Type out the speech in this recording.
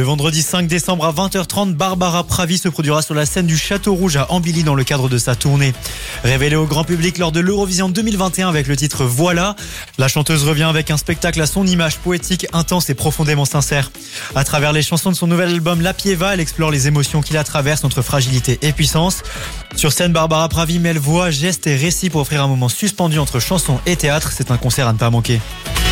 vendredi 5 décembre à 20h30, Barbara Pravi se produira sur la scène du Château Rouge à Ambilly dans le cadre de sa tournée. Révélée au grand public lors de l'Eurovision 2021 avec le titre Voilà, la chanteuse revient avec un spectacle à son image poétique, intense et profondément sincère. À travers les chansons de son nouvel album La Pieva, elle explore les émotions qui la traversent entre fragilité et puissance. Sur scène, Barbara Pravi mêle voix, gestes et récits pour offrir un moment suspendu entre chanson et théâtre. C'est un concert à ne pas manquer.